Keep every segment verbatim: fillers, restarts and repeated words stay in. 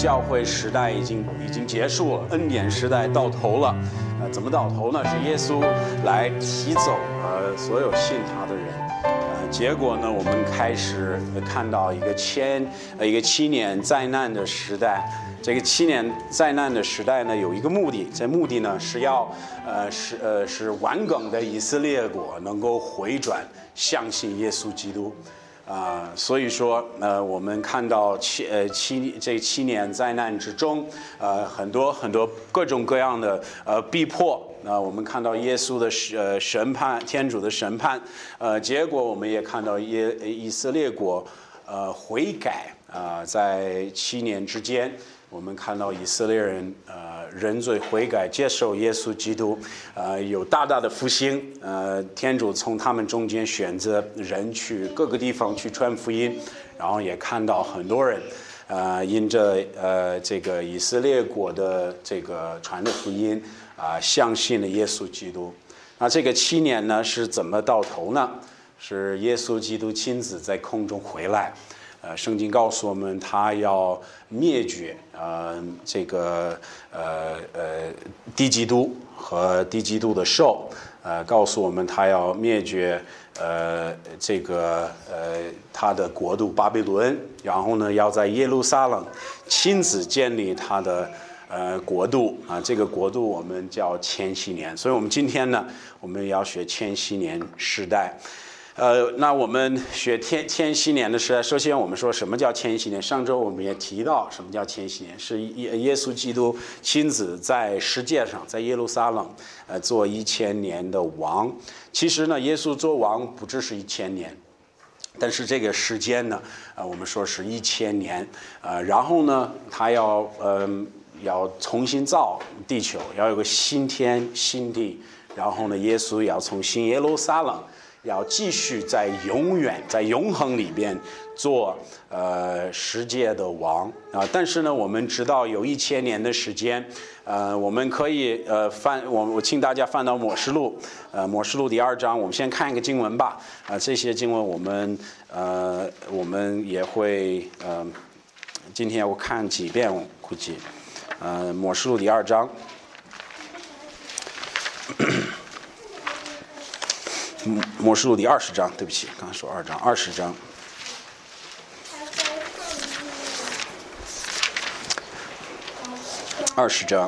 教会时代已经已经结束了，恩典时代到头了。呃，怎么到头呢？是耶稣来提走呃所有信他的人。呃，结果呢，我们开始看到一个千呃一个七年灾难的时代。这个七年灾难的时代呢，有一个目的，这目的呢是要呃是呃是完梗的以色列国能够回转相信耶稣基督。啊、呃，所以说，呃，我们看到七呃七这七年灾难之中，呃，很多很多各种各样的呃逼迫，那、呃、我们看到耶稣的呃审判，天主的审判，呃，结果我们也看到耶以色列国呃悔改啊、呃，在七年之间。我们看到以色列人呃认罪悔改，接受耶稣基督，呃有大大的复兴。呃，天主从他们中间选择人去各个地方去传福音，然后也看到很多人，呃因着呃这个以色列国的这个传的福音啊、呃，相信了耶稣基督。那这个七年呢是怎么到头呢？是耶稣基督亲自在空中回来。呃，圣经告诉我们，他要灭绝呃这个呃呃低基督和低基督的兽，呃，告诉我们他要灭绝呃这个呃他的国度巴比伦，然后呢，要在耶路撒冷亲自建立他的呃国度啊、呃，这个国度我们叫千禧年，所以我们今天呢，我们要学千禧年时代。呃，那我们学千千禧年的时代，首先我们说什么叫千禧年？上周我们也提到什么叫千禧年，是耶耶稣基督亲自在世界上，在耶路撒冷，呃，做一千年的王。其实呢，耶稣做王不只是一千年，但是这个时间呢，呃，我们说是一千年，呃，然后呢，他要呃要重新造地球，要有个新天新地，然后呢，耶稣要从新耶路撒冷。要继续在永远在永恒里边做呃世界的王啊、呃！但是呢，我们知道有一千年的时间，呃，我们可以呃翻我我请大家翻到默示录，呃，默示录第二章，我们先看一个经文吧。啊、呃，这些经文我们呃我们也会呃今天我看几遍，我估计呃默示录第二章。默示录第二十章，对不起，刚才说二章，二十章。二十章，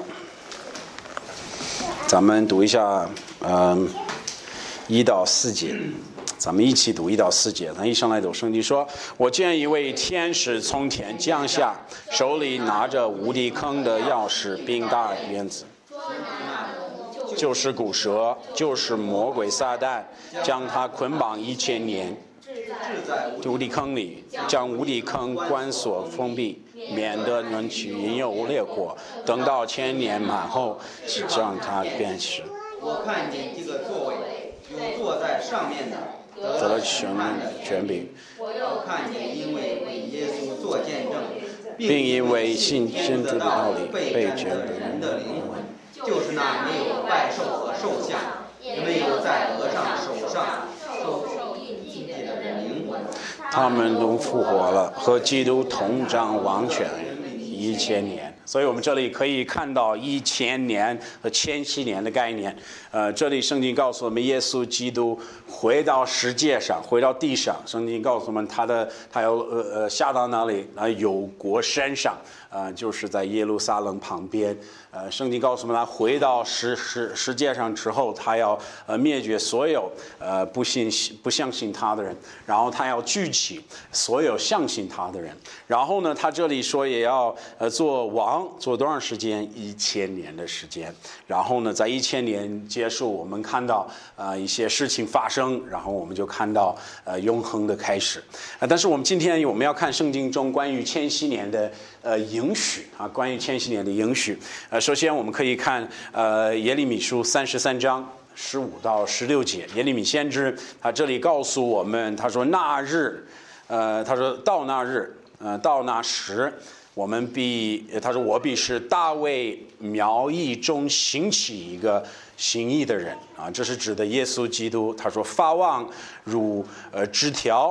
咱们读一下，嗯，一到四节，咱们一起读一到四节。咱一上来读，圣经说：“我见一位天使从天降下，手里拿着无底坑的钥匙，并大鞭子。”就是古蛇，就是魔鬼撒旦，将他捆绑一千年，无底坑里，将无底坑关锁封闭，免得能去引诱列国。等到千年满后，让他变实。 我看见这个座位，有坐在上面的得了权权柄。 我又看见因为为耶稣做见证， 并因为信真主的道理被决的人的灵魂。就是那没有拜兽和兽像，也没有在额上手上受印记的灵魂， 他们都复活了，和基督同掌王权一千年。所以我们这里可以看到一千年和千禧年的概念。呃，这里圣经告诉我们，耶稣基督回到世界上，回到地上。圣经告诉我们，他的他要呃呃下到哪里？啊、呃，有国山上，呃，就是在耶路撒冷旁边。呃，圣经告诉我们，他回到世世世界上之后，他要呃灭绝所有呃不信不相信他的人，然后他要聚集所有相信他的人。然后呢，他这里说也要呃做王，做多长时间？一千年的时间。然后呢，在一千年结束，我们看到呃一些事情发生，然后我们就看到呃永恒的开始。呃，但是我们今天我们要看圣经中关于千禧年的呃应许啊，关于千禧年的应许。呃，首先我们可以看呃耶利米书三十三章十五到十六节。耶利米先知他这里告诉我们，他说那日，呃，他说到那日，呃，到那时。我们必，他说我必是大卫苗裔中兴起一个行义的人啊，这是指的耶稣基督。他说发望如呃枝条，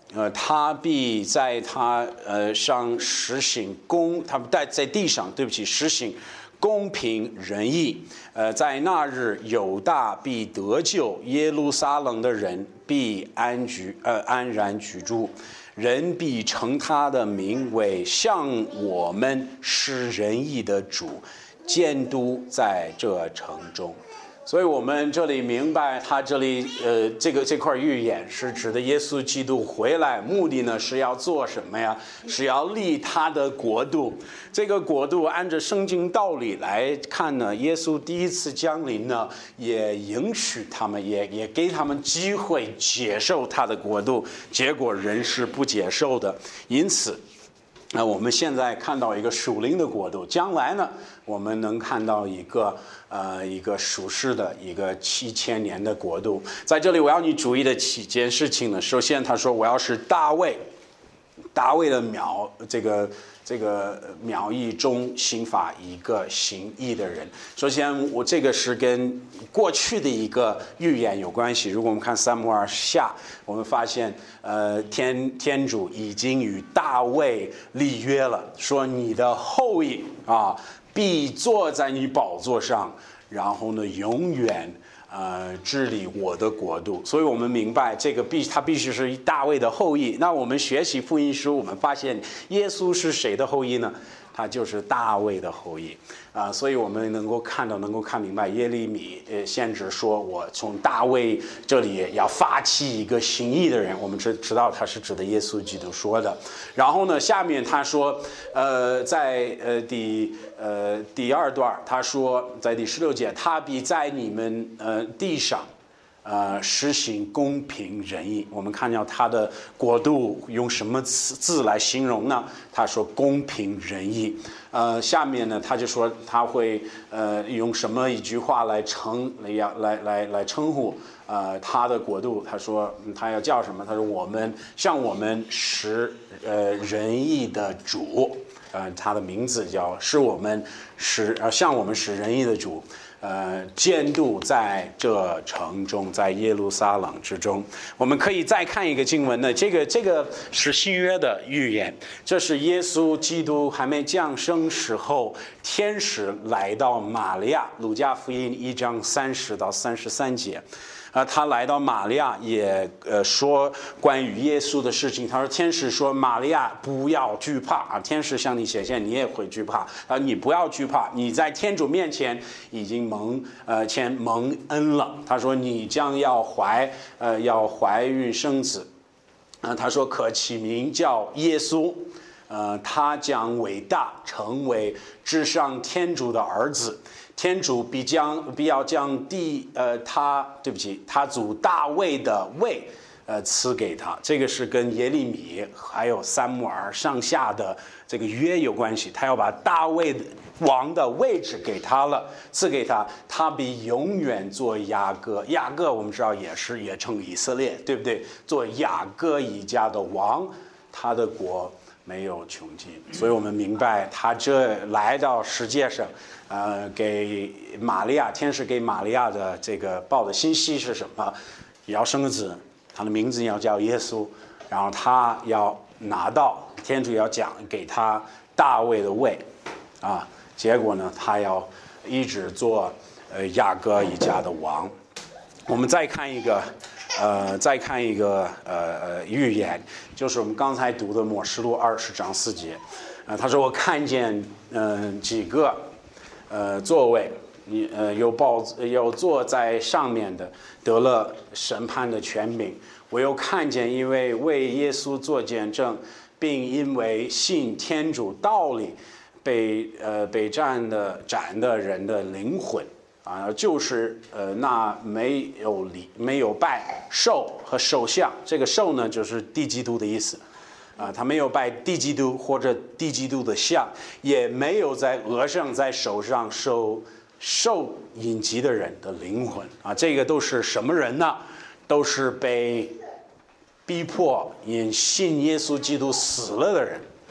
呃，他必在他呃上实行公，他在在地上，对不起，实行公平仁义。呃，在那日，犹大必得救，耶路撒冷的人必安居，呃，安然居住。人必称他的名为向我们施仁义的主，监督在这城中。所以我们这里明白，他这里呃这个这块预言是指的耶稣基督回来，目的呢是要做什么呀？是要立他的国度。这个国度按照圣经道理来看呢，耶稣第一次降临呢，也允许他们，也也给他们机会接受他的国度，结果人是不接受的，因此。那我们现在看到一个属灵的国度，将来呢，我们能看到一个呃一个属世的一个七千年的国度。在这里，我要你注意的几件事情呢。首先，他说我要是大卫，大卫的苗这个这个苗裔中兴发一个行义的人。首先，我这个是跟过去的一个预言有关系。如果我们看撒母耳下，我们发现，呃，天天主已经与大卫立约了，说你的后裔啊，必坐在你宝座上，然后呢，永远。呃，治理我的国度，所以我们明白这个必他必须是大卫的后裔。那我们学习福音书，我们发现耶稣是谁的后裔呢？他就是大卫的后裔啊、呃，所以我们能够看到，能够看明白耶利米呃先知说，我从大卫这里要发起一个行义的人，我们知知道他是指的耶稣基督说的。然后呢，下面他说，呃，在呃第呃第二段他说，在第十六节，他必在你们呃地上。呃，实行公平仁义。我们看到他的国度用什么词字来形容呢？他说公平仁义。呃，下面呢，他就说他会呃用什么一句话来称来来来来称呼呃他的国度？他说、嗯、他要叫什么？他说我们向我们使呃仁义的主。呃，他的名字叫是我们使呃向我们使仁义的主。呃，监督在这城中，在耶路撒冷之中。我们可以再看一个经文呢，这个这个是新约的预言，这是耶稣基督还没降生时候，天使来到玛利亚，路加福音一章三十到三十三节。啊，他来到玛利亚也呃说关于耶稣的事情。他说天使说玛利亚不要惧怕啊，天使向你显现，你也会惧怕啊，你不要惧怕，你在天主面前已经蒙呃前蒙恩了。他说你将要怀呃要怀孕生子，啊、呃，他说可起名叫耶稣。呃，他将伟大，成为至上天主的儿子。天主必将必要将地呃他对不起他祖大卫的位呃赐给他。这个是跟耶利米还有撒母耳上下的这个约有关系。他要把大卫王的位置给他了，赐给他，他必永远做雅各。雅各我们知道也是也称以色列，对不对？做雅各一家的王，他的国没有穷尽。所以我们明白他这来到世界上。呃，给玛利亚，天使给玛利亚的这个报的信息是什么？要生个子，他的名字要叫耶稣，然后他要拿到天主要讲给他大卫的位，啊，结果呢，他要一直做呃雅各一家的王。我们再看一个，呃，再看一个呃呃预言，就是我们刚才读的默示录二十章四节，呃，他说我看见嗯、呃、几个。呃，座位，你呃有宝有坐在上面的，得了审判的权柄。我又看见一位为耶稣做见证，并因为信天主道理被呃被斩的斩的人的灵魂啊，就是呃那没有礼没有拜兽和兽像。这个兽呢，就是地基督的意思。啊，他没有拜地基督或者地基督的像，也没有在额上、在手上受受印记的人的灵魂啊，这个都是什么人呢？都是被逼迫因信耶稣基督死了的人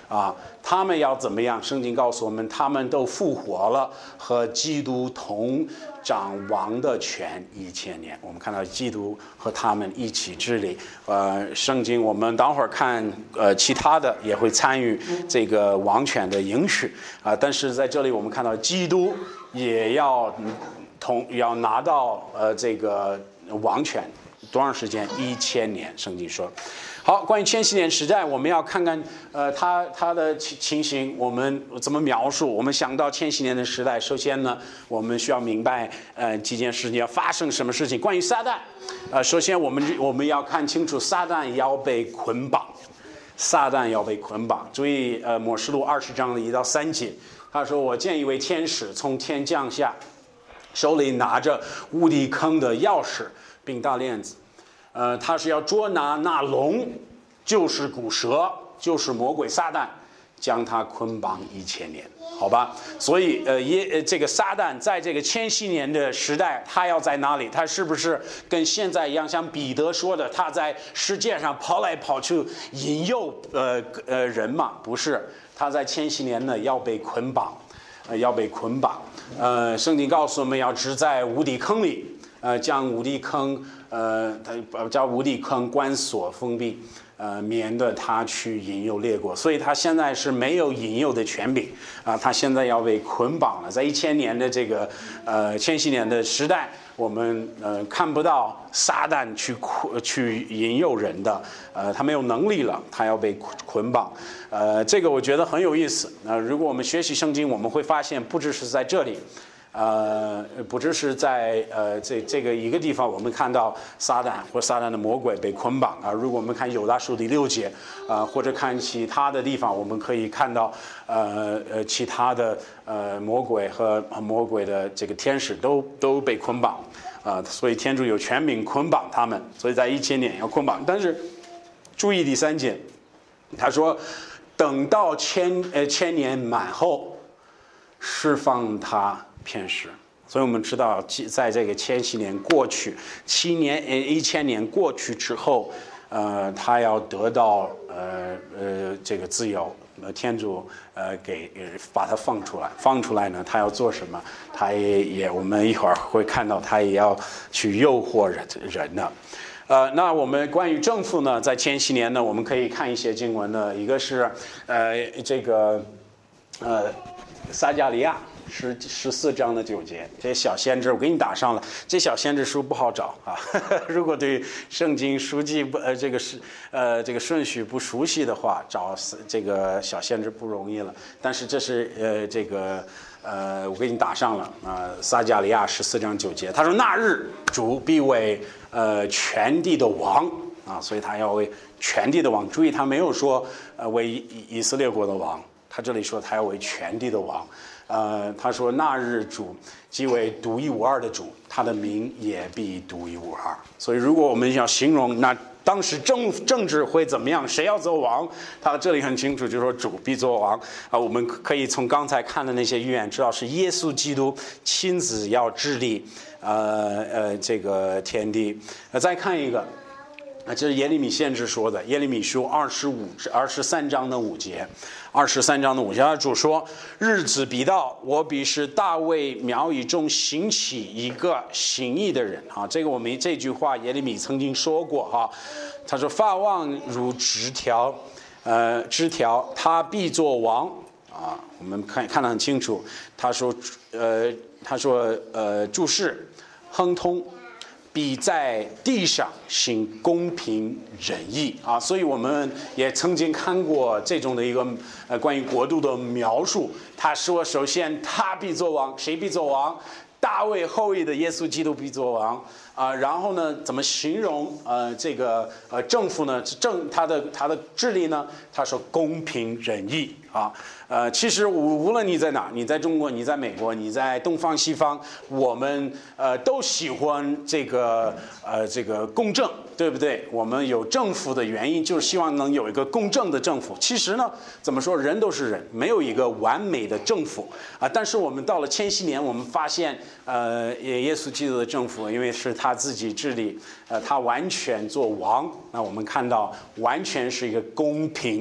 啊，他们要怎么样？圣经告诉我们，他们都复活了，和基督同掌王的权一千年。我们看到基督和他们一起治理。呃，圣经我们等会儿看，呃，其他的也会参与这个王权的应许啊、但是在这里我们看到基督也要同要拿到呃这个王权。多长时间？一千年，圣经说。好，关于千禧年时代，我们要看看呃它它的情情形，我们怎么描述？我们想到千禧年的时代，首先呢，我们需要明白呃几件事情要发生什么事情。关于撒旦，呃，首先我们我们要看清楚，撒旦要被捆绑，撒旦要被捆绑。注意，呃，默示录二十章的一到三节，他说：“我见一位天使从天降下，手里拿着无底坑的钥匙，并大链子。”呃，他是要捉拿那龙，就是古蛇，就是魔鬼撒旦，将他捆绑一千年，好吧？所以，呃，耶，呃，这个撒旦在这个千禧年的时代，他要在哪里？他是不是跟现在一样，像彼得说的，他在世界上跑来跑去引诱呃呃人嘛？不是，他在千禧年呢要被捆绑，呃，要被捆绑。呃，圣经告诉我们要置在无底坑里，呃，将无底坑。呃，他叫无底坑关锁封闭，呃，免得他去引诱列国，所以他现在是没有引诱的权柄啊，他现在要被捆绑了。在一千年的这个呃千禧年的时代，我们呃看不到撒旦去去引诱人的，呃，他没有能力了，他要被捆绑。呃，这个我觉得很有意思。那、呃、如果我们学习圣经，我们会发现，不只是在这里。呃，不只是在呃这这个一个地方，我们看到撒旦或撒旦的魔鬼被捆绑啊。如果我们看犹大书第六节，啊、呃，或者看其他的地方，我们可以看到呃呃其他的呃魔鬼和魔鬼的这个天使都都被捆绑啊、呃，所以天主有权柄捆绑他们，所以在一千年要捆绑。但是注意第三节，他说等到千呃千年满后，释放他。片时，所以我们知道，在这个千禧年过去，七年呃一千年过去之后，呃，他要得到呃呃这个自由，呃，天主呃给把他放出来，放出来呢，他要做什么？他也也我们一会儿会看到，他也要去诱惑人人的。呃，那我们关于政府呢，在千禧年呢，我们可以看一些经文呢，一个是呃这个呃撒迦利亚。十十四章的九节，这些小先知我给你打上了。这小先知书不好找啊，呵呵如果对圣经书记不呃这个是呃这个顺序不熟悉的话，找这个小先知不容易了。但是这是呃这个呃我给你打上了啊、呃，撒迦利亚十四章九节，他说那日主必为呃全地的王啊，所以他要为全地的王。注意他没有说呃为以以色列国的王，他这里说他要为全地的王。呃，他说那日主即为独一无二的主，他的名也必独一无二。所以如果我们要形容那当时政政治会怎么样，谁要做王，他这里很清楚，就是说主必做王啊。我们可以从刚才看的那些预言知道，是耶稣基督亲自要治理呃呃这个天地。呃，再看一个。啊，这是耶利米先知说的，耶利米书二十五至二十三章的五节，二十三章的五节，主说：“日子必到，我必使大卫苗裔中兴起一个行义的人。”啊，这个我们这句话耶利米曾经说过哈，他说：“发望如枝条，呃，枝条，他必作王。”啊，我们看看得很清楚，他说，呃，他说，呃，注释，亨通。必在地上行公平仁义啊，所以我们也曾经看过这种的一个呃关于国度的描述。他说，首先他必作王，谁必作王？大卫后裔的耶稣基督必作王啊、呃。然后呢，怎么形容呃这个呃政府呢？政他的他的治理呢？他说公平仁义啊。呃，其实无无论你在哪，你在中国，你在美国，你在东方西方，我们呃都喜欢这个呃这个公正，对不对？我们有政府的原因，就是希望能有一个公正的政府。其实呢，怎么说，人都是人，没有一个完美的政府啊。但是我们到了千禧年，我们发现，呃，耶稣基督的政府，因为是他自己治理，呃，他完全做王，那我们看到完全是一个公平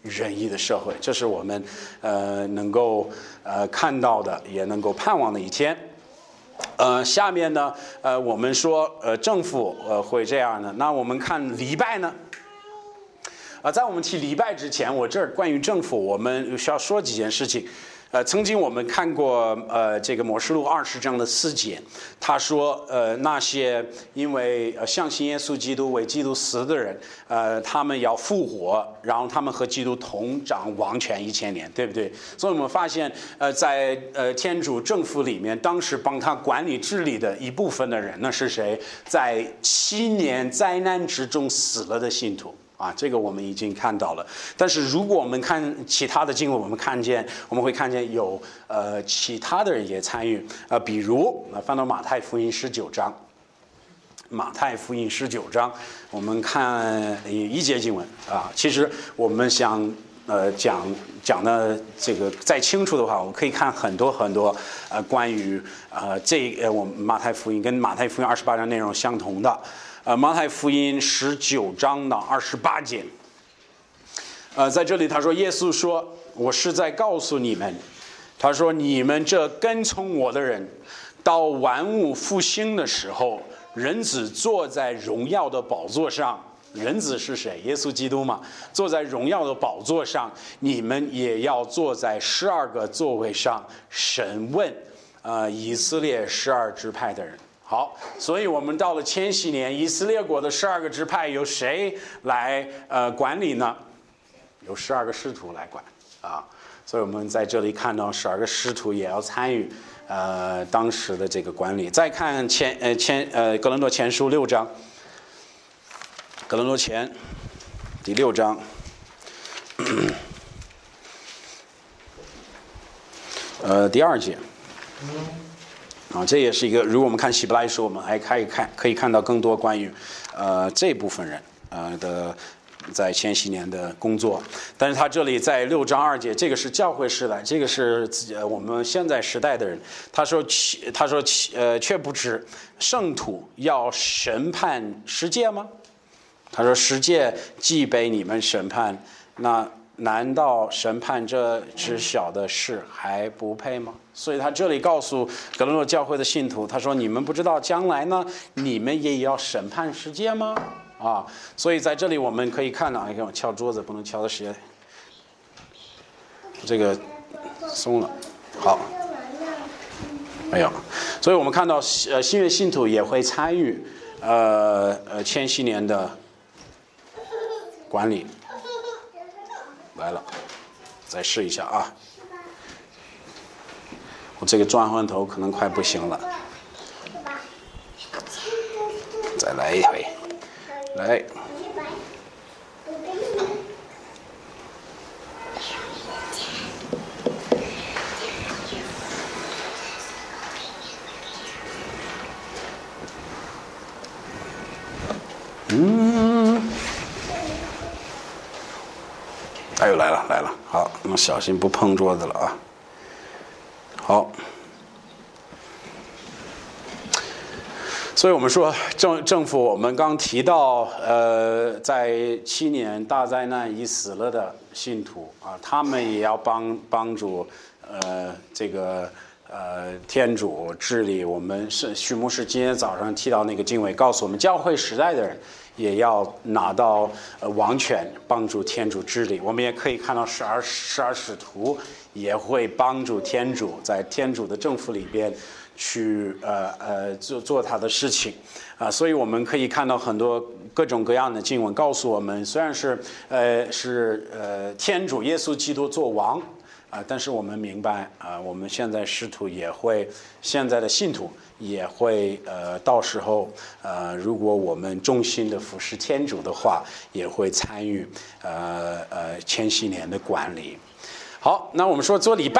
仁义的社会，这是我们呃能够呃看到的，也能够盼望的一天。呃，下面呢，呃，我们说呃政府呃会这样呢，那我们看礼拜呢？啊，在我们提礼拜之前，我这儿关于政府，我们需要说几件事情。呃，曾经我们看过呃这个《默示录》二十章的四节，他说呃那些因为呃相信耶稣基督为基督死的人，呃他们要复活，然后他们和基督同掌王权一千年，对不对？所以我们发现呃在呃天主政府里面，当时帮他管理治理的一部分的人呢是谁？在七年灾难之中死了的信徒。啊，这个我们已经看到了。但是如果我们看其他的经文，我们看见我们会看见有呃其他的人也参与啊、呃，比如啊，翻到马太福音十九章，马太福音十九章，我们看一节经文啊。其实我们想呃讲讲的这个再清楚的话，我们可以看很多很多呃关于呃这呃我们马太福音跟马太福音二十八章内容相同的。呃，马太福音十九章的二十八节，呃，在这里他说，耶稣说：“我是在告诉你们，他说你们这跟从我的人，到万物复兴的时候，人子坐在荣耀的宝座上。人子是谁？耶稣基督嘛，坐在荣耀的宝座上，你们也要坐在十二个座位上，审问呃以色列十二支派的人。”好，所以我们到了千禧年，以色列国的十二个支派由谁来呃管理呢？由十二个使徒来管啊。所以我们在这里看到十二个使徒也要参与呃当时的这个管理。再看前呃前呃哥林多前书六章，哥林多前第六章，呃第二节。啊，这也是一个。如果我们看希伯来书，我们还可以看可以看到更多关于，呃这部分人呃的在千禧年的工作。但是他这里在六章二节，这个是教会时代，这个是呃我们现在时代的人。他说，他说呃却不知圣徒要审判世界吗？他说世界既被你们审判，那难道审判这只小的事还不配吗？所以他这里告诉格伦诺教会的信徒，他说：“你们不知道将来呢，你们也要审判世界吗？”啊，所以在这里我们可以看到，你看我敲桌子不能敲的时间，这个松了，好，没有。所以我们看到，呃，新约信徒也会参与，呃呃，千禧年的管理。来了，再试一下啊！我这个转换头可能快不行了，再来一回，来。嗯。哎呦，来了来了，好，那小心不碰桌子了啊。好，所以我们说政政府，我们刚提到，呃，在七年大灾难已死了的信徒啊，他们也要帮帮助，呃，这个呃天主治理。我们是许牧师今天早上提到那个经纬，告诉我们教会时代的人。也要拿到呃王权，帮助天主治理。我们也可以看到十二十二使徒也会帮助天主在天主的政府里边去呃呃做做他的事情啊、呃。所以我们可以看到很多各种各样的经文告诉我们，虽然是呃是呃天主耶稣基督做王啊、呃，但是我们明白啊、呃，我们现在使徒也会，现在的信徒。也会呃，到时候呃，如果我们忠心的服侍天主的话，也会参与呃呃千禧年的管理。好，那我们说做礼拜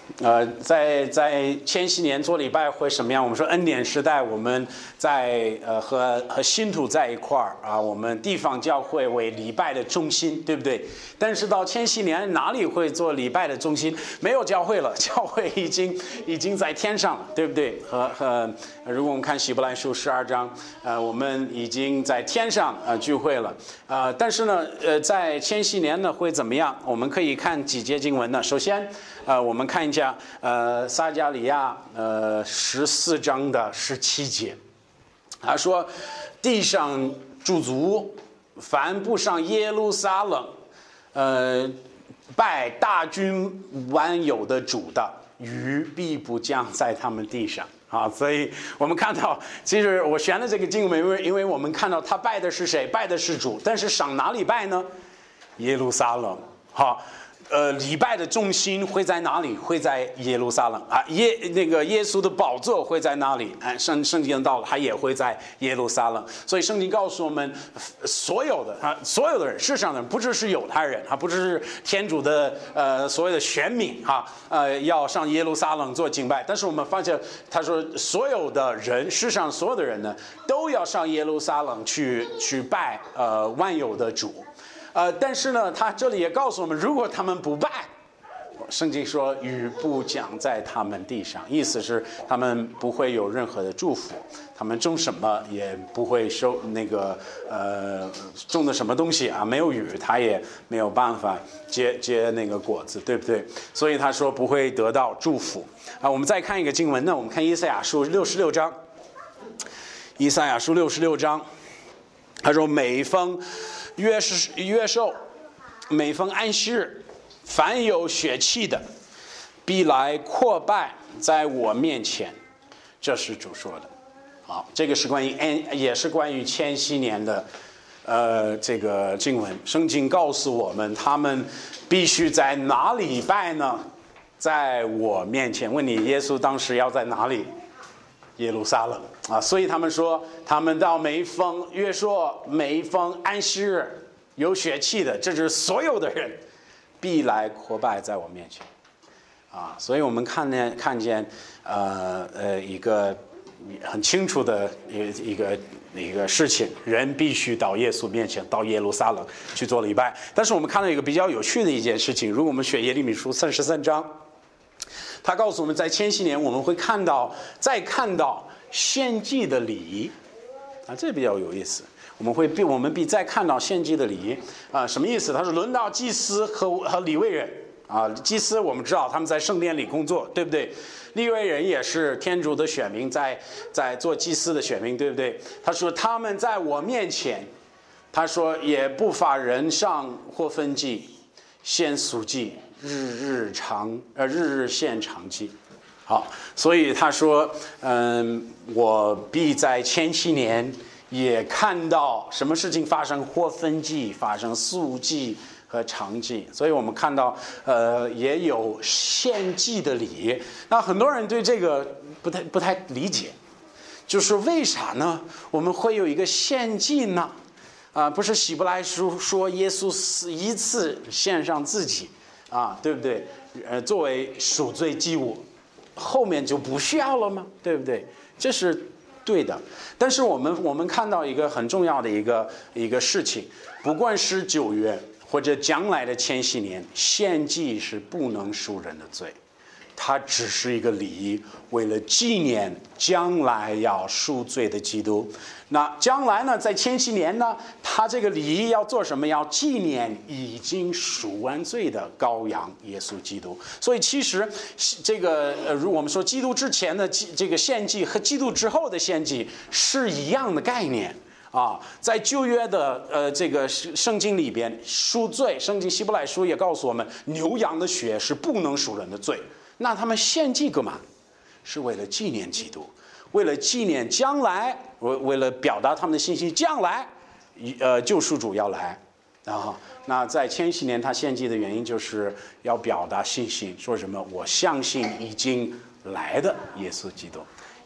呃，在在千禧年做礼拜会什么样？我们说恩典时代，我们在呃和和新土在一块儿啊，我们地方教会为礼拜的中心，对不对？但是到千禧年哪里会做礼拜的中心？没有教会了，教会已经已经在天上了，对不对？和和如果我们看希伯来书十二章，呃，我们已经在天上呃聚会了，呃，但是呢，呃，在千禧年呢会怎么样？我们可以看几节经文呢。首先，呃，我们看一下，呃，撒迦利亚，呃，十四章的十七节，他说：“地上诸族，凡不上耶路撒冷，呃，拜大军万有的主的，雨必不降在他们地上。”啊，所以我们看到，其实我选了这个经文，因为因为我们看到他拜的是谁？拜的是主，但是上哪里拜呢？耶路撒冷。好。呃，礼拜的重心会在哪里？会在耶路撒冷啊，耶那个耶稣的宝座会在哪里？啊，圣圣经到了，他也会在耶路撒冷。所以圣经告诉我们，所有的啊，所有的人，世上的人，不只是犹太人啊，不只是天主的呃所谓的选民哈，呃，要上耶路撒冷做敬拜。但是我们发现，他说所有的人，世上所有的人呢，都要上耶路撒冷去去拜呃万有的主。呃，但是呢，他这里也告诉我们，如果他们不拜，圣经说雨不降在他们地上，意思是他们不会有任何的祝福，他们种什么也不会收那个呃种的什么东西啊，没有雨，他也没有办法结结那个果子，对不对？所以他说不会得到祝福啊。我们再看一个经文呢，我们看以赛亚书六十六章，以赛亚书六十六章，他说每逢月是月寿，每逢安息日，凡有血气的，必来扩拜在我面前。这是主说的。好，这个是关于也是关于千禧年的，呃，这个经文。圣经告诉我们，他们必须在哪里拜呢？在我面前。问你，耶稣当时要在哪里？耶路撒冷啊，所以他们说，他们到每逢月朔、每逢安息日，有血气的，这是所有的人，必来扩拜在我面前，啊，所以我们看见看见，呃呃，一个很清楚的一一个一个事情，人必须到耶稣面前，到耶路撒冷去做礼拜。但是我们看到一个比较有趣的一件事情，如果我们学耶利米书三十三章。他告诉我们，在千禧年我们会看到，再看到献祭的礼仪，啊，这比较有意思。我们会比我们比再看到献祭的礼仪啊，什么意思？他说轮到祭司和和利未人啊，祭司我们知道他们在圣殿里工作，对不对？利未人也是天主的选民，在在做祭司的选民，对不对？他说他们在我面前，他说也不发人上或分祭，献赎祭。日日长呃日日献长祭，好，所以他说，嗯，我必在千禧年也看到什么事情发生，或分祭发生素祭和长祭，所以我们看到，呃，也有献祭的礼。那很多人对这个不太不太理解，就是为啥呢？我们会有一个献祭呢？啊、呃，不是希伯来书说耶稣一次献上自己。啊，对不对？呃，作为赎罪祭物，后面就不需要了吗？对不对？这是对的。但是我们我们看到一个很重要的一个一个事情，不管是九月或者将来的千禧年，献祭是不能赎人的罪，它只是一个礼仪，为了纪念将来要赎罪的基督。那将来呢，在千禧年呢，他这个礼仪要做什么？要纪念已经赎完罪的羔羊耶稣基督。所以其实这个呃，如果我们说基督之前的这个献祭和基督之后的献祭是一样的概念啊。在旧约的呃这个圣经里边，赎罪，圣经希伯来书也告诉我们，牛羊的血是不能赎人的罪。那他们献祭干嘛？是为了纪念基督。为了纪念将来，为为了表达他们的信心，将来，呃，救赎主要来，啊，那在千禧年他献祭的原因就是要表达信心，说什么？我相信已经来的耶稣基督，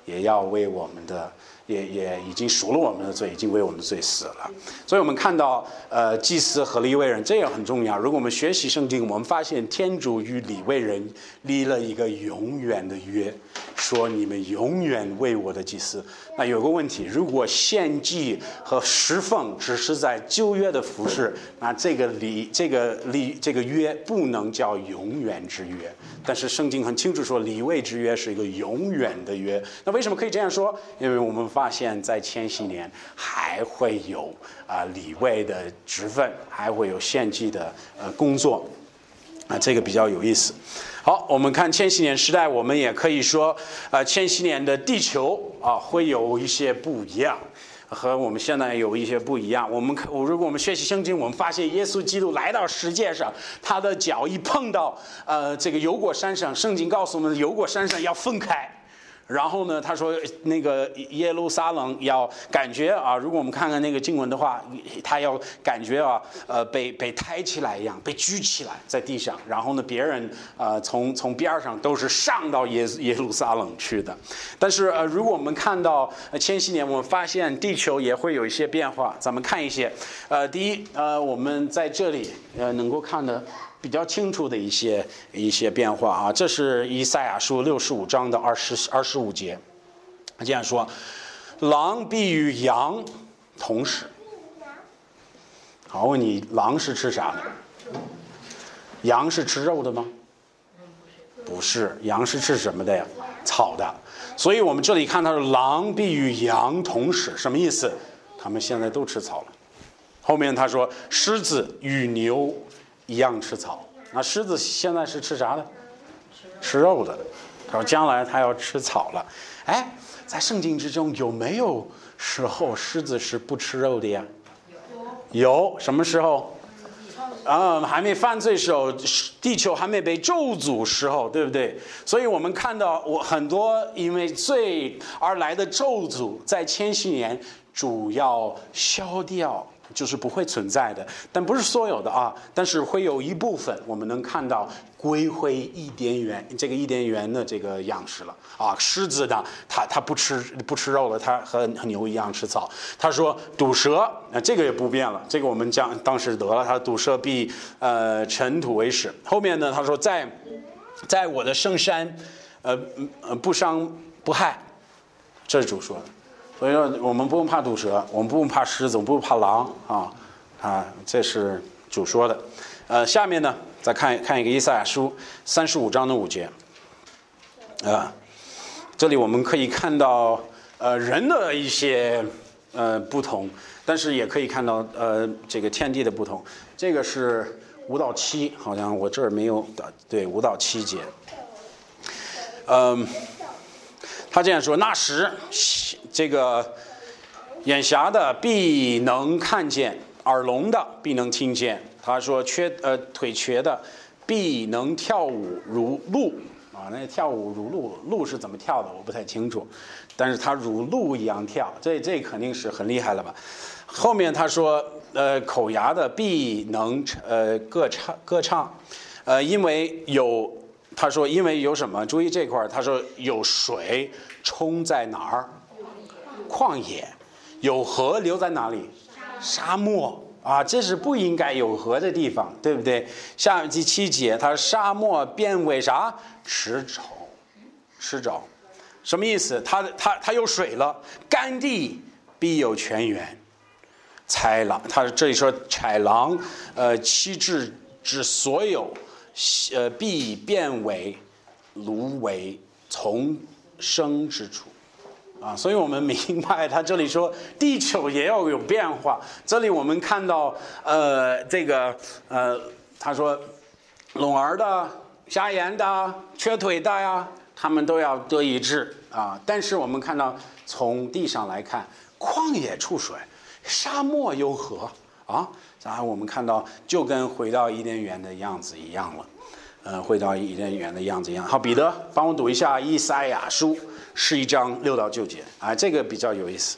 也要为我们的。也也已经赎了我们的罪，已经为我们的罪死了。所以我们看到，呃，祭司和利未人，这也很重要。如果我们学习圣经，我们发现天主与利未人立了一个永远的约，说你们永远为我的祭司。那有个问题，如果献祭和侍奉只是在旧约的服事，那这个礼这个礼这个约不能叫永远之约。但是圣经很清楚说，利未之约是一个永远的约。那为什么可以这样说？因为我们发现在千禧年还会有啊、呃、利未的职分，还会有献祭的呃工作，啊、呃、这个比较有意思。好，我们看千禧年时代，我们也可以说，呃千禧年的地球啊、呃、会有一些不一样。和我们现在有一些不一样。我们如果我们学习圣经，我们发现耶稣基督来到世界上，他的脚一碰到呃这个油果山上，圣经告诉我们油果山上要分开。然后呢，他说那个耶路撒冷要感觉啊，如果我们看看那个经文的话，他要感觉啊，呃，被被抬起来一样，被举起来在地上。然后呢，别人呃从从边上都是上到耶耶路撒冷去的。但是呃，如果我们看到千禧年，我们发现地球也会有一些变化。咱们看一些，呃，第一，呃，我们在这里呃能够看的。比较清楚的一些一些变化啊，这是以赛亚书六十五章的二十二十五节，他这样说：狼必与羊同食。好，问你，狼是吃啥的？羊是吃肉的吗？不是，羊是吃什么的呀？草的。所以我们这里看到的狼必与羊同食，什么意思？他们现在都吃草了。后面他说，狮子与牛一样吃草。那狮子现在是吃啥的？吃肉的。他说将来他要吃草了。哎，在圣经之中有没有时候狮子是不吃肉的呀？有。什么时候？啊、嗯，还没犯罪时候，地球还没被咒诅时候，对不对？所以我们看到我很多因为罪而来的咒诅，在千禧年主要消掉。就是不会存在的，但不是所有的啊，但是会有一部分我们能看到归回伊甸园这个伊甸园的这个样式了啊。狮子呢，它它不吃不吃肉了，它和和牛一样吃草。他说赌蛇，那这个也不变了，这个我们讲当时得了，他赌蛇必呃尘土为屎。后面呢，他说在在我的圣山，呃呃不伤不害，这是主说的。所以说，我们不用怕毒蛇，我们不用怕狮子，我们不用怕狼啊啊！这是主说的。呃，下面呢，再看看一个以赛亚书三十五章的五节。啊，这里我们可以看到呃人的一些呃不同，但是也可以看到呃这个天地的不同。这个是五到七，好像我这儿没有的，对，五到七节。嗯。他这样说：那时，这个眼瞎的必能看见，耳聋的必能听见。他说缺呃腿瘸的必能跳舞如鹿啊，那跳舞如鹿，鹿是怎么跳的我不太清楚，但是他如鹿一样跳，这这肯定是很厉害了吧。后面他说呃口哑的必能呃歌唱歌唱，呃因为有。他说因为有什么？注意这块，他说有水冲在哪儿？旷野。有河流在哪里？沙漠啊，这是不应该有河的地方，对不对？下第七节，他说沙漠变为啥？池沼，池沼，什么意思？他他他有水了，干地必有泉源。豺狼，他这里说豺狼，呃，七至之所有。呃，必变为芦苇丛生之处，啊，所以我们明白他这里说地球也要有变化。这里我们看到，呃，这个呃，他说聋儿的、瞎眼的、瘸腿的呀，他们都要得医治啊。但是我们看到从地上来看，旷野出水，沙漠有河啊。然后我们看到就跟回到伊甸园的样子一样了，呃，回到伊甸园的样子一样。好，彼得，帮我读一下以赛亚书十一章六到九节啊，这个比较有意思。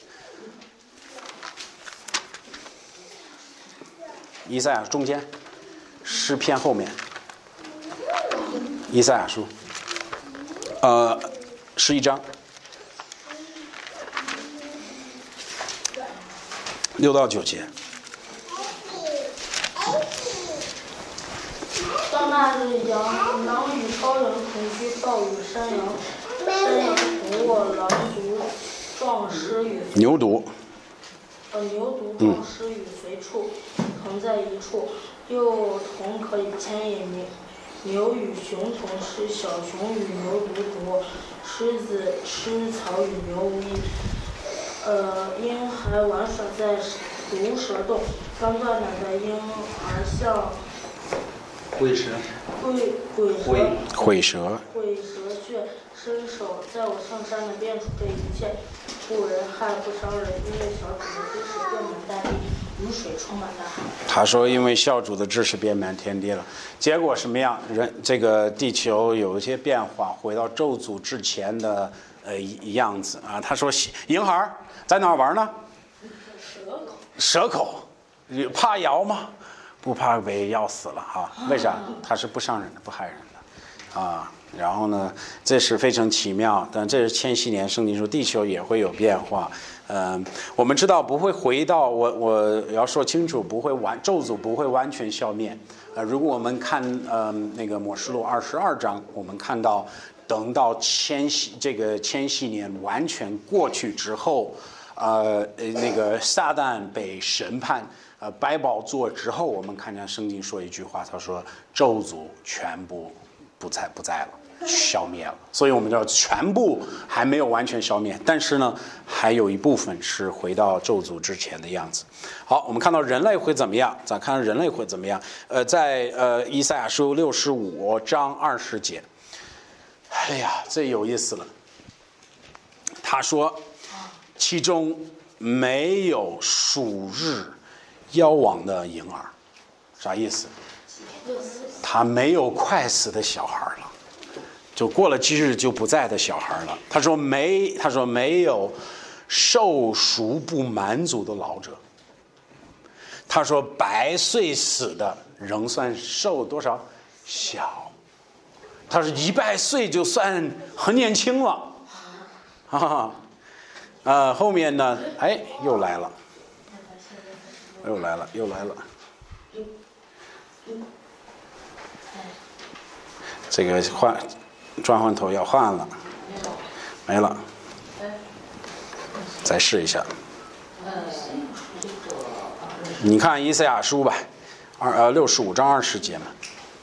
以赛亚中间，诗篇后面，以赛亚书，呃，十一章。 六到九节。 到那日，羊狼与羔羊同居，豹与山羊，山羊同卧，狼族壮狮与牛犊， 呃牛犊壮狮与肥畜同在一处，又同可以牵引牛牛与熊同吃，小熊与牛独夺，狮子吃草与牛无异。呃，婴孩玩耍在毒蛇洞，刚断奶的婴儿像龟蛇， 龟鬼蛇龟毁蛇， 鬼蛇却伸手在我上山的变出这一切，不人害不伤人，因为小主的知识遍满大地，如水充满大海。 他说，因为孝主的知识遍满天地了，结果什么样？人这个地球有一些变化，回到咒诅之前的呃样子啊。他说，婴孩在哪儿玩呢？ 蛇口。 蛇口，怕咬吗？不怕被咬死了哈、啊？为啥？它是不伤人的，不害人的啊。然后呢，这是非常奇妙，但这是千禧年，圣经说地球也会有变化。嗯、呃，我们知道不会回到我我要说清楚，不会完咒诅不会完全消灭。呃，如果我们看呃那个默示录二十二章，我们看到等到千禧这个千禧年完全过去之后，呃那个撒旦被审判。呃，白宝座之后，我们看见圣经说一句话，他说咒诅全部不在不在了，消灭了。所以我们知道全部还没有完全消灭，但是呢，还有一部分是回到咒诅之前的样子。好，我们看到人类会怎么样？咱看人类会怎么样？呃，在呃以赛亚书六十五章二十节，哎呀，这有意思了。他说，其中没有数日夭亡的婴儿，啥意思？他没有快死的小孩了，就过了几日就不在的小孩了。他说没，他说没有寿数不满足的老者。他说百岁死的仍算寿多少小。他说一百岁就算很年轻了，啊，呃，后面呢，哎，又来了。又来了，又来了。这个换转换头要换了，没了，再试一下。你看以赛亚书吧，二呃六十五章二十节嘛。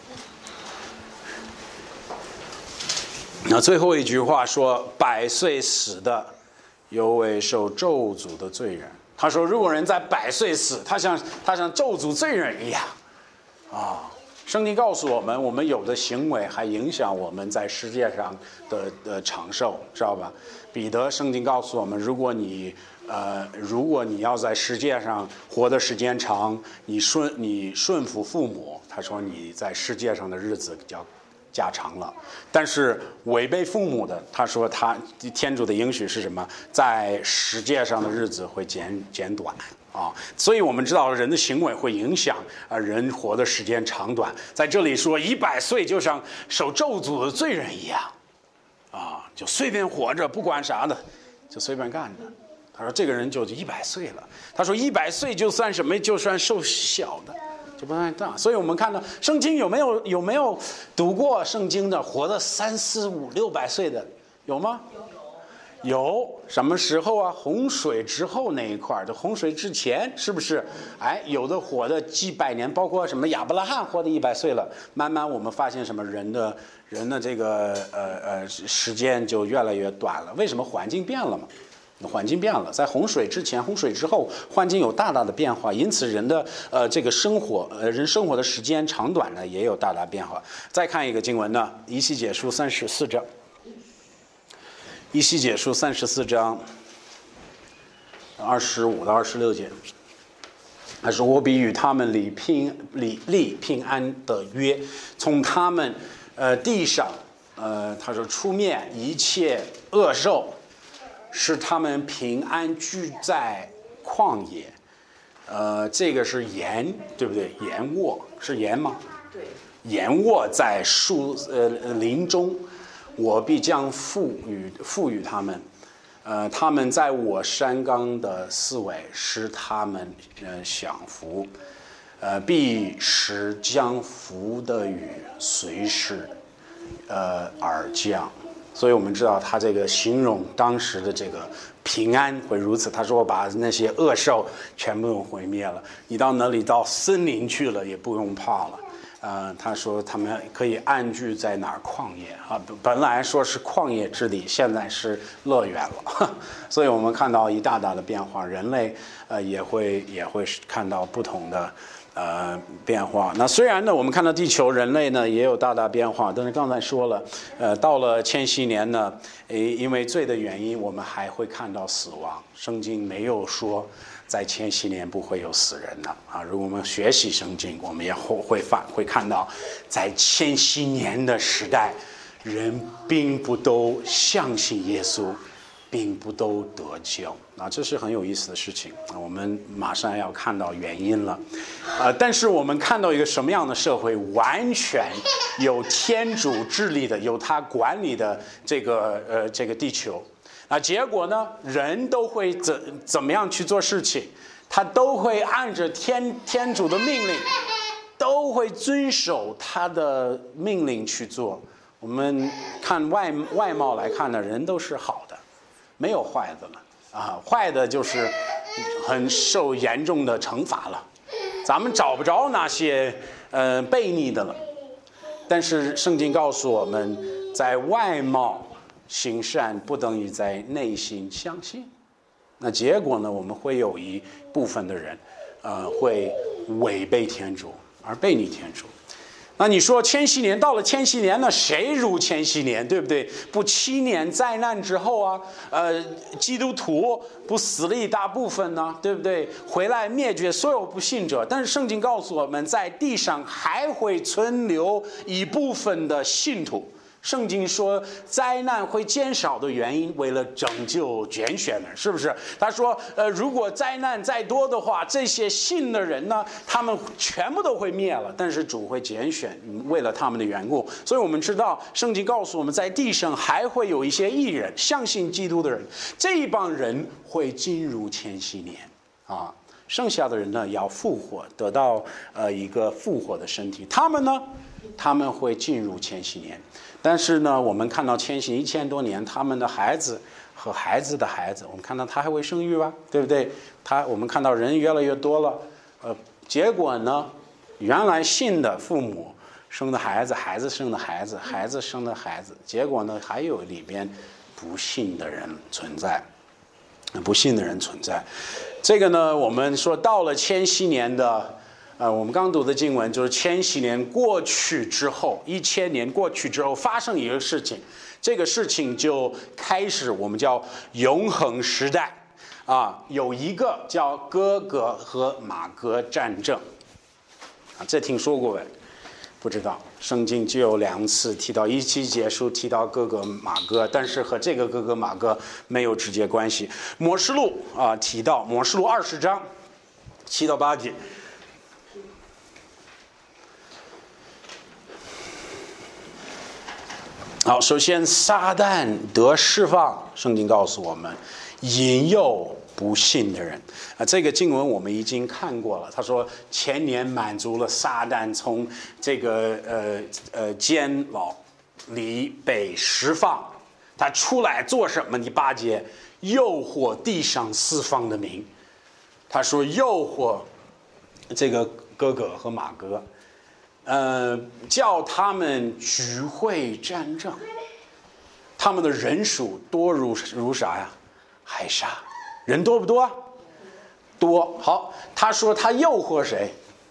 那最后一句话说：“百岁死的，有为受咒诅的罪人。”他说：“如果人在百岁死，他像他像咒诅罪人一样，啊！圣经告诉我们，我们有的行为还影响我们在世界上的的长寿，知道吧？彼得圣经告诉我们，如果你呃，如果你要在世界上活的时间长，你顺你顺服父母，他说你在世界上的日子叫加长了。但是违背父母的，他说他天主的应许是什么？在世界上的日子会减减短啊。所以我们知道人的行为会影响啊人活的时间长短。在这里说一百岁就像受咒诅的罪人一样啊，就随便活着，不管啥的，就随便干着。他说这个人就一百岁了。他说一百岁就算什么？就算受小的。就不太大，所以我们看到圣经有没有有没有读过圣经的活了三四五六百岁的有吗？有，有什么时候啊？洪水之后那一块的，洪水之前是不是？哎，有的活的几百年，包括什么亚伯拉罕活的一百岁了。慢慢我们发现什么人的人的这个呃呃时间就越来越短了。为什么？环境变了嘛。环境变了，在洪水之前、洪水之后，环境有大大的变化，因此人的呃这个生活，呃人生活的时间长短呢也有大大变化。再看一个经文呢，以西结书三十四章，以西结书三十四章二十五到二十六节，他说：“我必与他们立平立立平安的约，从他们呃地上呃他说出面一切恶兽。”使他们平安居在旷野，呃，这个是盐，对不对？盐卧是盐吗？ 对。 盐卧在树呃林中，我必将赋予赋予他们， 呃，他们在我山冈的四围，使他们呃享福，呃，必使将福的雨随时呃而降。所以我们知道他这个形容当时的这个平安会如此。他说把那些恶兽全部毁灭了，你到哪里到森林去了也不用怕了。呃，他说他们可以安居在哪儿？旷野啊，本来说是旷野之地，现在是乐园了。所以我们看到一大大的变化，人类呃也会也会看到不同的呃变化。那虽然呢，我们看到地球人类呢也有大大变化，但是刚才说了，呃，到了千禧年呢，诶，因为罪的原因，我们还会看到死亡。圣经没有说在千禧年不会有死人的啊！如果我们学习圣经，我们也会反会看到，在千禧年的时代，人并不都相信耶稣，并不都得救啊！这是很有意思的事情啊！我们马上要看到原因了，呃，但是我们看到一个什么样的社会，完全有天主治理的，有他管理的这个呃这个地球。那结果呢？人都会怎怎么样去做事情？他都会按着天天主的命令，都会遵守他的命令去做。我们看外外貌来看呢，人都是好的，没有坏的了啊，坏的就是很受严重的惩罚了。咱们找不着那些呃悖逆的了。但是圣经告诉我们，在外貌行善不等于在内心相信。那结果呢？我们会有一部分的人，呃，会违背天主而背逆天主。那你说千禧年到了千禧年呢？谁如千禧年，对不对？不七年灾难之后啊，呃，基督徒不死了一大部分呢，对不对？回来灭绝所有不信者。但是圣经告诉我们，在地上还会存留一部分的信徒。圣经说灾难会减少的原因，为了拯救拣选的人，是不是？他说，呃，如果灾难再多的话，这些信的人呢，他们全部都会灭了，但是主会拣选，为了他们的缘故。所以我们知道，圣经告诉我们，在地上还会有一些义人，相信基督的人，这一帮人会进入千禧年啊。剩下的人呢，要复活，得到呃一个复活的身体。他们呢，他们会进入千禧年。但是呢，我们看到千禧一千多年，他们的孩子和孩子的孩子，我们看到他还会生育吧，对不对？他我们看到人越来越多了，呃，结果呢，原来信的父母生的孩子，孩子生的孩子，孩子生的孩子，结果呢，还有里边不信的人存在，不信的人存在。这个呢，我们说到了千禧年的。呃，我们刚读的经文就是千禧年过去之后，一千年过去之后发生一个事情，这个事情就开始我们叫永恒时代啊，有一个叫哥哥和马哥战争啊，这听说过呗？不知道，圣经只有两次提到，一期结束提到哥哥马哥，但是和这个哥哥马哥没有直接关系。默示录啊提到，默示录二十章七到八节。好，首先撒旦得释放，圣经告诉我们，引诱不信的人啊，这个经文我们已经看过了。他说前年满足了撒旦从这个呃呃监牢里被释放，他出来做什么？第八节，诱惑地上四方的民。他说诱惑这个哥哥和马哥。呃，叫他们举会战争，他们的人数多如如啥呀？海沙，人多不多？多。好，他说他诱惑谁？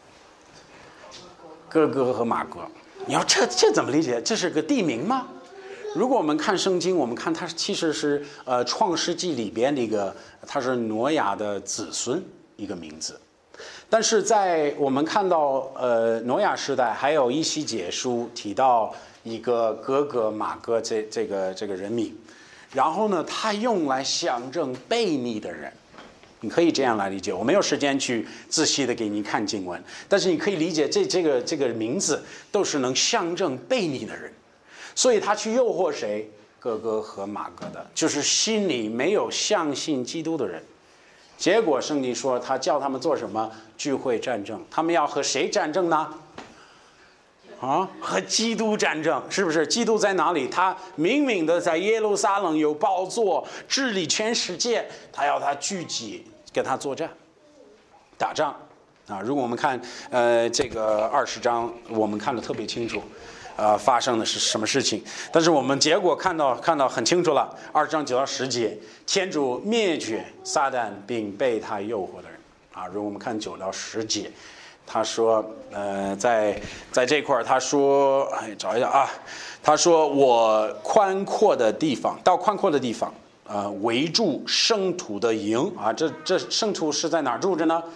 哥哥和马哥。你要这这怎么理解？这是个地名吗？如果我们看圣经，我们看它其实是呃《创世纪》里边的一个，它是挪亚的子孙一个名字。但是在我们看到呃挪亚时代，还有以西结书提到一个哥哥马哥这这个这个人名，然后呢，他用来象征悖逆的人，你可以这样来理解。我没有时间去仔细的给你看经文，但是你可以理解这这个这个名字都是能象征悖逆的人，所以他去诱惑谁？ 哥哥和马哥的，就是心里没有相信基督的人。结果圣经说他叫他们做什么？聚会战争。他们要和谁战争呢？啊，和基督战争，是不是？基督在哪里？他明明的在耶路撒冷有宝座，治理全世界，他要他聚集跟他作战打仗啊。如果我们看呃这个二十章，我们看得特别清楚，呃发生的是什么事情。但是我们结果看到看到很清楚了，二十章九到十节，天主灭绝撒旦并被他诱惑的人啊。如果我们看九到十节，他说呃在在这块他说哎找一下啊，他说我宽阔的地方，到宽阔的地方呃围住圣徒的营啊。这这圣徒是在哪儿住着呢？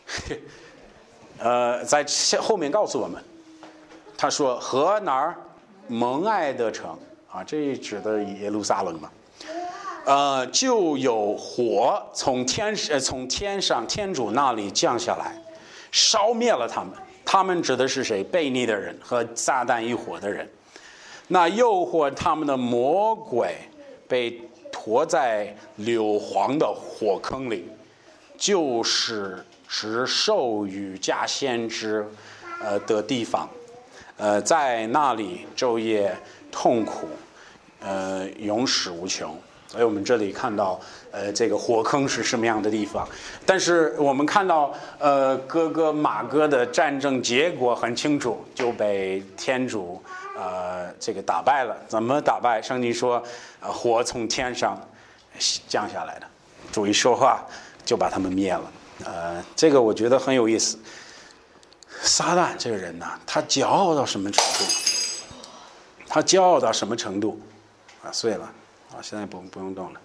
呃在后面告诉我们，他说和哪儿？蒙爱的城啊，这指的耶路撒冷嘛。呃，就有火从天呃从天上天主那里降下来，烧灭了他们。他们指的是谁？悖逆的人和撒旦一伙的人。那诱惑他们的魔鬼被驮在硫磺的火坑里，就是指受与假先知呃的地方。呃，在那里昼夜痛苦，呃，永始无穷。所以我们这里看到，呃，这个火坑是什么样的地方？但是我们看到，呃，哥哥马哥的战争结果很清楚，就被天主呃这个打败了。怎么打败？圣经说，呃，火从天上降下来的，主一说话就把他们灭了。呃，这个我觉得很有意思。撒旦这个人呢，他骄傲到什么程度？他骄傲到什么程度？啊，碎了啊！现在不不用动了。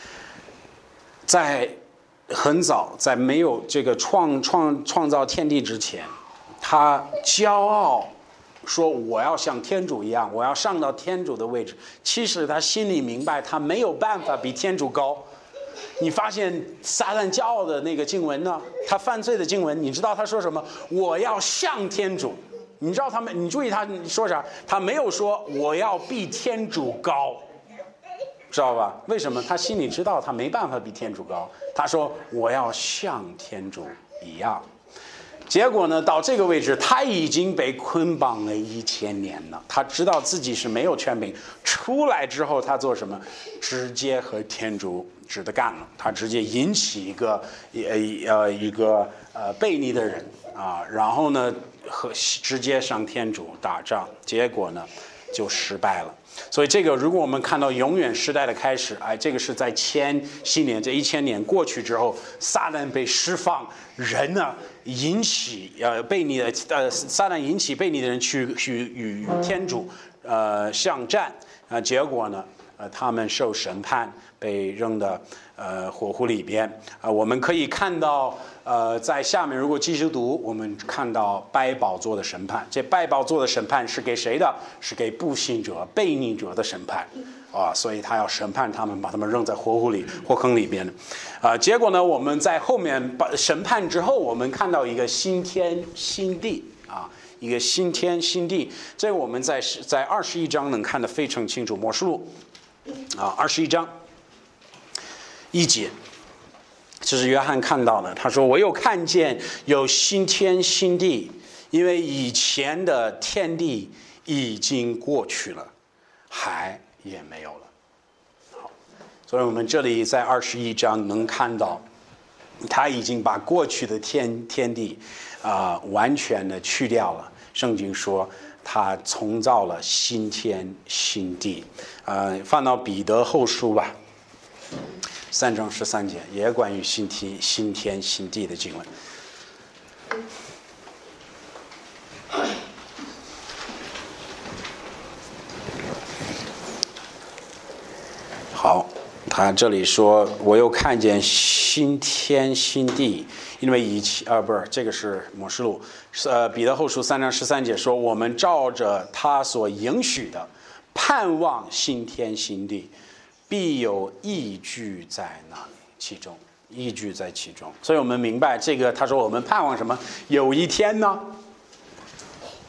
在很早，在没有这个创创创造天地之前，他骄傲说我要像天主一样，我要上到天主的位置。其实他心里明白，他没有办法比天主高。你发现撒旦骄傲的那个经文呢？他犯罪的经文，你知道他说什么？我要像天主。你知道他们？你注意他说啥？他没有说我要比天主高，知道吧？为什么？他心里知道他没办法比天主高。他说我要像天主一样。结果呢，到这个位置，他已经被捆绑了一千年了。他知道自己是没有权柄。出来之后，他做什么？直接和天主指的干了。他直接引起一个呃一个呃悖逆的人啊，然后呢和直接上天主打仗，结果呢就失败了。所以这个，如果我们看到永远时代的开始，哎，这个是在千禧年，这一千年过去之后，撒旦被释放，人呢引起呃悖逆的呃撒旦引起悖逆的人去去与天主呃相战啊、呃，结果呢呃他们受审判，被扔到呃火湖里边啊、呃。我们可以看到呃在下面，如果继续读，我们看到拜宝座的审判。这拜宝座的审判是给谁的？是给不信者、悖逆者的审判啊，所以他要审判他们，把他们扔在火湖里、火坑里边啊、呃。结果呢，我们在后面把审判之后，我们看到一个新天新地啊。一个新天新地，这个我们在在二十一章能看得非常清楚。默示录啊，二十一章一节，这是约翰看到的。他说：“我又看见有新天新地，因为以前的天地已经过去了，海也没有了。”好，所以我们这里在二十一章能看到，他已经把过去的天天地啊、呃、完全的去掉了。圣经说他重造了新天新地。呃，放到彼得后书吧，三章十三节，也关于新天新天新地的经文。好，他这里说，我又看见新天新地。因为以前啊，不是这个是默示录，呃，彼得后书三章十三节说，我们照着他所应许的，盼望新天新地，必有义居在那里其中，义居在其中。所以我们明白这个，他说我们盼望什么？有一天呢，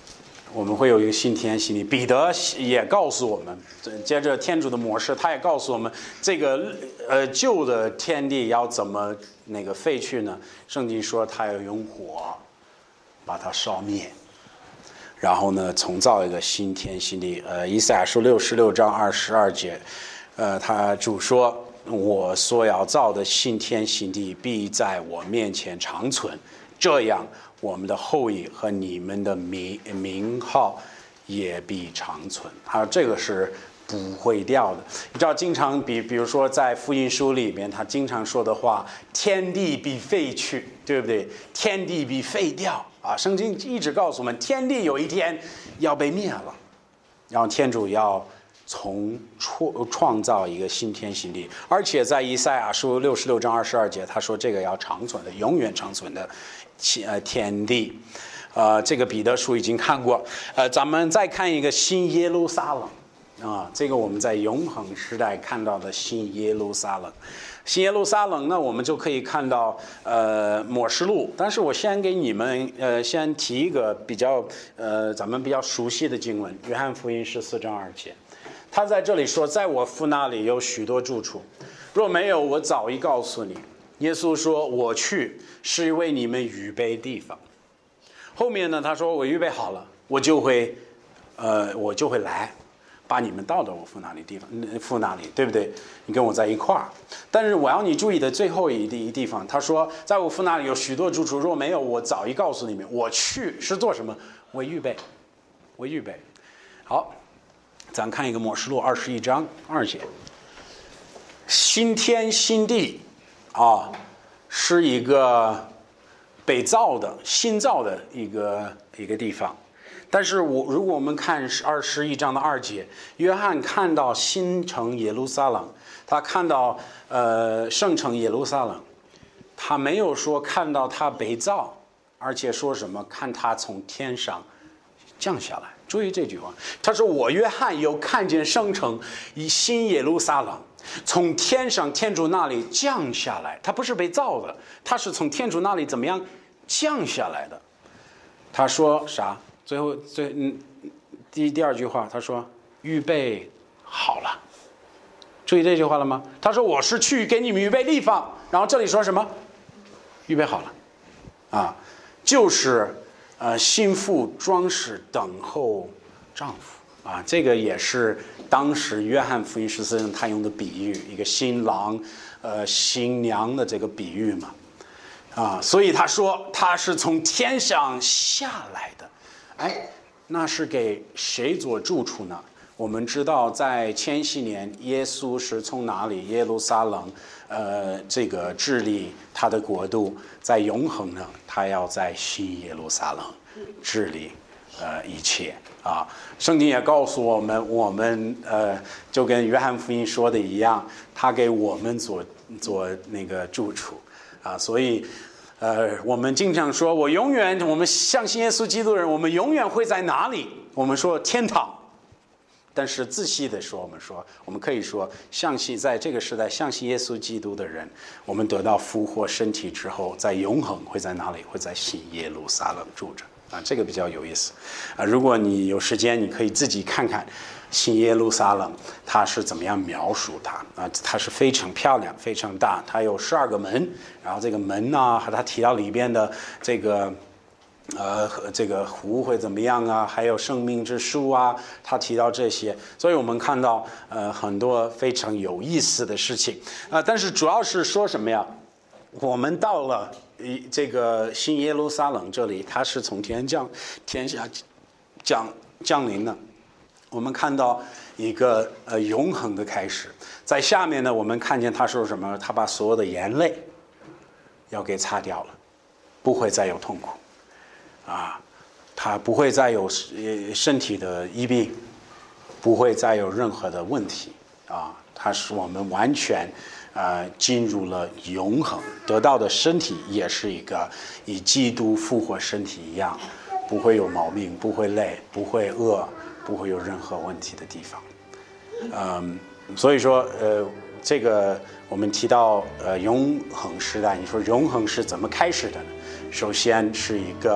我们会有一个新天新地。彼得也告诉我们，接着天主的模式，他也告诉我们，这个呃旧的天地要怎么那个废去呢？圣经说他要用火把它烧灭，然后呢重造一个新天新地。呃，以赛亚书六十六章二十二节，呃，他主说：“我所要造的新天新地必在我面前长存，这样我们的后裔和你们的名名号也必长存。”还有这个是不会掉的。你知道，经常比比如说在福音书里面，他经常说的话：“天地必废去，对不对？天地必废掉啊！”圣经一直告诉我们，天地有一天要被灭了，然后天主要从创创造一个新天新地，而且在以赛亚书六十六章二十二节，他说这个要长存的，永远长存的呃天地。呃，这个彼得书已经看过。呃，咱们再看一个新耶路撒冷啊，这个我们在永恒时代看到的新耶路撒冷。新耶路撒冷呢，我们就可以看到呃默示录。但是我先给你们呃先提一个比较呃咱们比较熟悉的经文，约翰福音十四章二节。他在这里说，在我父那里有许多住处，若没有，我早已告诉你。耶稣说，我去是为你们预备地方。后面呢，他说我预备好了，我就会呃我就会来把你们带到我父那里地方，父那里，对不对？你跟我在一块儿。但是我要你注意的最后一地地方，他说在我父那里有许多住处，若没有，我早已告诉你们。我去是做什么？我预备，我预备。好，咱看一个默示录二十一章二节，新天新地啊，是一个被造的新造的一个一个地方。但是我如果我们看二十一章的二节，约翰看到新城耶路撒冷，他看到呃圣城耶路撒冷，他没有说看到他被造，而且说什么看他从天上降下来。注意这句话，他说我约翰有看见圣城以新耶路撒冷从天上天主那里降下来，他不是被造的，他是从天主那里怎么样降下来的。他说啥？最后最嗯第第二句话，他说预备好了。注意这句话了吗？他说我是去给你们预备地方，然后这里说什么？预备好了啊，就是呃心腹装饰等候丈夫啊，这个也是当时约翰福音十四章他用的比喻，一个新郎呃新娘的这个比喻嘛啊，所以他说他是从天上下来的。哎，那是给谁做住处呢？我们知道在千禧年耶稣是从哪里耶路撒冷呃这个治理他的国度，在永恒呢他要在新耶路撒冷治理呃一切啊。圣经也告诉我们，我们呃就跟约翰福音说的一样，他给我们做做那个住处啊，所以呃，我们经常说，我永远，我们相信耶稣基督的人，我们永远会在哪里？我们说天堂。但是仔细的说，我们说，我们可以说，相信在这个时代，相信耶稣基督的人，我们得到复活身体之后，在永恒会在哪里？会在新耶路撒冷住着啊，这个比较有意思啊。如果你有时间，你可以自己看看新耶路撒冷它是怎么样描述它啊？它是非常漂亮，非常大，它有十二个门，然后这个门呢，它提到里边的这个呃这个湖会怎么样啊？还有生命之树啊，它提到这些，所以我们看到呃很多非常有意思的事情啊、呃。但是主要是说什么呀？我们到了这个新耶路撒冷这里，它是从天降天下降降临的。我们看到一个呃永恒的开始，在下面呢，我们看见他说什么？他把所有的眼泪要给擦掉了，不会再有痛苦啊，他不会再有身体的疫病，不会再有任何的问题啊，他使我们完全呃进入了永恒，得到的身体也是一个以基督复活身体一样，不会有毛病，不会累，不会饿。不会有任何问题的地方，嗯，所以说，呃，这个我们提到呃永恒时代，你说永恒是怎么开始的呢？首先是一个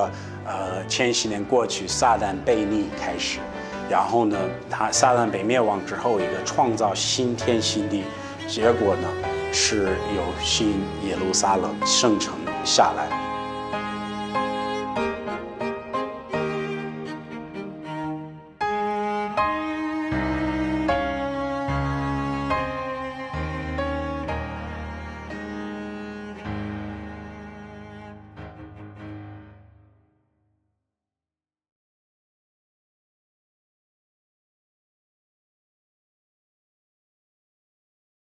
呃，千禧年过去，撒旦悖逆开始，然后呢，他撒旦被灭亡之后，一个创造新天新地，结果呢是有新耶路撒冷圣城下来。